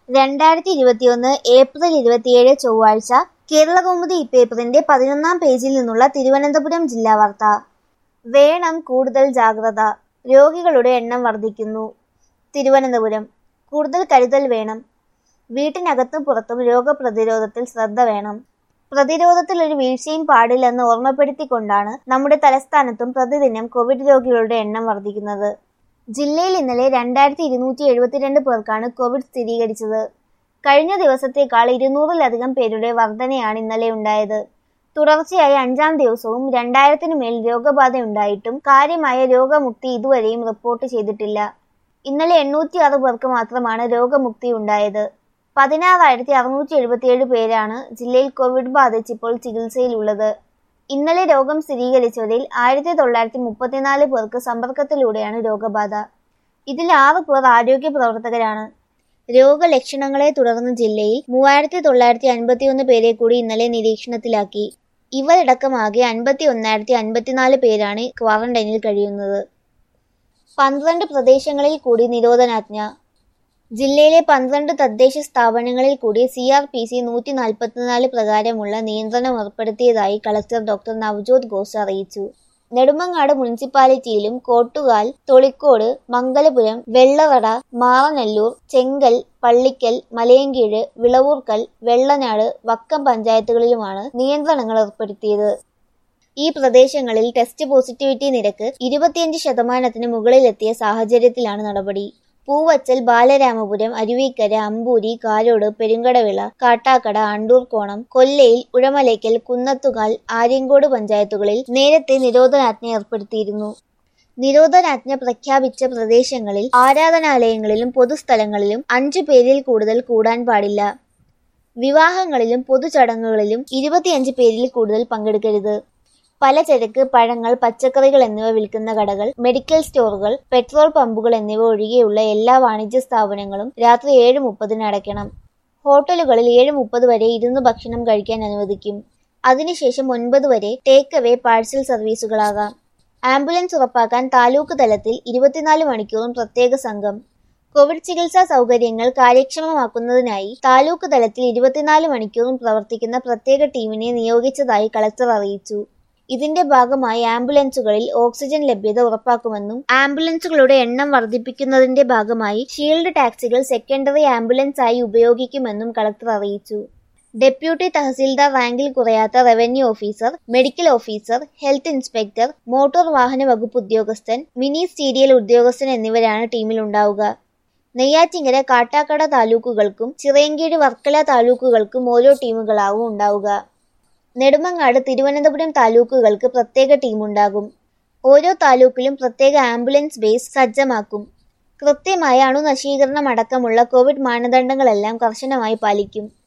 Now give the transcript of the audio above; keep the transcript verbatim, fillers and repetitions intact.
രണ്ടായിരത്തി ഇരുപത്തിയൊന്ന് ഏപ്രിൽ ഇരുപത്തിയേഴ് ചൊവ്വാഴ്ച കേരളകൗമുദി ഇപ്പേപ്പറിന്റെ പതിനൊന്നാം പേജിൽ നിന്നുള്ള തിരുവനന്തപുരം ജില്ലാ വാർത്ത. വേണം കൂടുതൽ ജാഗ്രത, രോഗികളുടെ എണ്ണം വർദ്ധിക്കുന്നു. തിരുവനന്തപുരം. കൂടുതൽ കരുതൽ വേണം. വീട്ടിനകത്തും പുറത്തും രോഗപ്രതിരോധത്തിൽ ശ്രദ്ധ വേണം. പ്രതിരോധത്തിൽ ഒരു വീഴ്ചയും പാടില്ലെന്ന് ഓർമ്മപ്പെടുത്തിക്കൊണ്ടാണ് നമ്മുടെ തലസ്ഥാനത്തും പ്രതിദിനം കോവിഡ് രോഗികളുടെ എണ്ണം വർദ്ധിക്കുന്നത്. ജില്ലയിൽ ഇന്നലെ രണ്ടായിരത്തി ഇരുന്നൂറ്റി എഴുപത്തിരണ്ട് പേർക്കാണ് കോവിഡ് സ്ഥിരീകരിച്ചത്. കഴിഞ്ഞ ദിവസത്തേക്കാൾ ഇരുന്നൂറിലധികം പേരുടെ വർധനയാണ് ഇന്നലെ ഉണ്ടായത്. തുടർച്ചയായി അഞ്ചാം ദിവസവും രണ്ടായിരത്തിനു മേൽ രോഗബാധയുണ്ടായിട്ടും കാര്യമായ രോഗമുക്തി ഇതുവരെയും റിപ്പോർട്ട് ചെയ്തിട്ടില്ല. ഇന്നലെ എണ്ണൂറ്റി ആറ് പേർക്ക് മാത്രമാണ് രോഗമുക്തി ഉണ്ടായത്. പതിനാറായിരത്തി അറുന്നൂറ്റി എഴുപത്തിയേഴ് പേരാണ് ജില്ലയിൽ കോവിഡ് ബാധിച്ചിപ്പോൾ ചികിത്സയിലുള്ളത്. ഇന്നലെ രോഗം സ്ഥിരീകരിച്ചവരിൽ ആയിരത്തി തൊള്ളായിരത്തി മുപ്പത്തിനാല് പേർക്ക് സമ്പർക്കത്തിലൂടെയാണ് രോഗബാധ. ഇതിൽ ആറ് പേർ ആരോഗ്യ പ്രവർത്തകരാണ്. രോഗലക്ഷണങ്ങളെ തുടർന്ന് ജില്ലയിൽ മൂവായിരത്തി തൊള്ളായിരത്തി അൻപത്തിയൊന്ന് പേരെ കൂടി ഇന്നലെ നിരീക്ഷണത്തിലാക്കി. ഇവരടക്കം ആകെ അൻപത്തി ഒന്നായിരത്തി അൻപത്തിനാല് പേരാണ് ക്വാറന്റൈനിൽ കഴിയുന്നത്. പന്ത്രണ്ട് പ്രദേശങ്ങളിൽ കൂടി നിരോധനാജ്ഞ. ജില്ലയിലെ പന്ത്രണ്ട് തദ്ദേശ സ്ഥാപനങ്ങളിൽ കൂടി സി ആർ പി സി നൂറ്റി നാൽപ്പത്തിനാല് പ്രകാരമുള്ള നിയന്ത്രണം ഏർപ്പെടുത്തിയതായി കളക്ടർ ഡോക്ടർ നവ്ജോത് ഘോഷ് അറിയിച്ചു. നെടുമങ്ങാട് മുനിസിപ്പാലിറ്റിയിലും കോട്ടുകാൽ, തൊളിക്കോട്, മംഗലപുരം, വെള്ളവട, മാറനല്ലൂർ, ചെങ്കൽ, പള്ളിക്കൽ, മലയങ്കീഴ്, വിളവൂർക്കൽ, വെള്ളനാട്, വക്കം പഞ്ചായത്തുകളിലുമാണ് നിയന്ത്രണങ്ങൾ ഏർപ്പെടുത്തിയത്. ഈ പ്രദേശങ്ങളിൽ ടെസ്റ്റ് പോസിറ്റിവിറ്റി നിരക്ക് ഇരുപത്തിയഞ്ച് ശതമാനത്തിന് മുകളിലെത്തിയ സാഹചര്യത്തിലാണ് നടപടി. പൂവച്ചൽ, ബാലരാമപുരം, അരുവിക്കര, അമ്പൂരി, കാരോട്, പെരുങ്കടവിള, കാട്ടാക്കട, അണ്ടൂർക്കോണം, കൊല്ലയിൽ, ഉഴമലേക്കൽ, കുന്നത്തുകാൽ, ആര്യങ്കോട് പഞ്ചായത്തുകളിൽ നേരത്തെ നിരോധനാജ്ഞ ഏർപ്പെടുത്തിയിരുന്നു. നിരോധനാജ്ഞ പ്രഖ്യാപിച്ച പ്രദേശങ്ങളിൽ ആരാധനാലയങ്ങളിലും പൊതുസ്ഥലങ്ങളിലും അഞ്ചു പേരിൽ കൂടുതൽ കൂടാൻ പാടില്ല. വിവാഹങ്ങളിലും പൊതുചടങ്ങുകളിലും ഇരുപത്തിയഞ്ച് പേരിൽ കൂടുതൽ പങ്കെടുക്കരുത്. പലചരക്ക്, പഴങ്ങൾ, പച്ചക്കറികൾ എന്നിവ വിൽക്കുന്ന കടകൾ, മെഡിക്കൽ സ്റ്റോറുകൾ, പെട്രോൾ പമ്പുകൾ എന്നിവ ഒഴികെയുള്ള എല്ലാ വാണിജ്യ സ്ഥാപനങ്ങളും രാത്രി ഏഴ് മുപ്പതിന് അടയ്ക്കണം. ഹോട്ടലുകളിൽ ഏഴ് മുപ്പത് വരെ ഇരുന്ന് ഭക്ഷണം കഴിക്കാൻ അനുവദിക്കും. അതിനുശേഷം ഒൻപത് വരെ ടേക്ക് അവേ, പാഴ്സൽ സർവീസുകളാകാം. ആംബുലൻസ് ഉറപ്പാക്കാൻ താലൂക്ക് തലത്തിൽ ഇരുപത്തിനാല് മണിക്കൂറും പ്രത്യേക സംഘം. കോവിഡ് ചികിത്സാ സൗകര്യങ്ങൾ കാര്യക്ഷമമാക്കുന്നതിനായി താലൂക്ക് തലത്തിൽ ഇരുപത്തിനാല് മണിക്കൂറും പ്രവർത്തിക്കുന്ന പ്രത്യേക ടീമിനെ നിയോഗിച്ചതായി കളക്ടർ അറിയിച്ചു. ഇതിന്റെ ഭാഗമായി ആംബുലൻസുകളിൽ ഓക്സിജൻ ലഭ്യത ഉറപ്പാക്കുമെന്നും ആംബുലൻസുകളുടെ എണ്ണം വർദ്ധിപ്പിക്കുന്നതിന്റെ ഭാഗമായി ഷീൽഡ് ടാക്സികൾ സെക്കൻഡറി ആംബുലൻസ് ആയി ഉപയോഗിക്കുമെന്നും കളക്ടർ അറിയിച്ചു. ഡെപ്യൂട്ടി തഹസീൽദാർ റാങ്കിൽ കുറയാത്ത revenue officer, medical officer, health inspector, motor വാഹന വകുപ്പ് ഉദ്യോഗസ്ഥൻ, മിനി സ്റ്റീരിയൽ ഉദ്യോഗസ്ഥൻ എന്നിവരാണ് ടീമിലുണ്ടാവുക. നെയ്യാറ്റിങ്കര, കാട്ടാക്കട താലൂക്കുകൾക്കും ചിറയൻകീഴ്, വർക്കല താലൂക്കുകൾക്കും ഓരോ ടീമുകളാവും ഉണ്ടാവുക. നെടുമങ്ങാട്, തിരുവനന്തപുരം താലൂക്കുകൾക്ക് പ്രത്യേക ടീമുണ്ടാകും. ഓരോ താലൂക്കിലും പ്രത്യേക ആംബുലൻസ് ബേസ് സജ്ജമാക്കും. കൃത്യമായ അണുനശീകരണം അടക്കമുള്ള കോവിഡ് മാനദണ്ഡങ്ങളെല്ലാം കർശനമായി പാലിക്കും.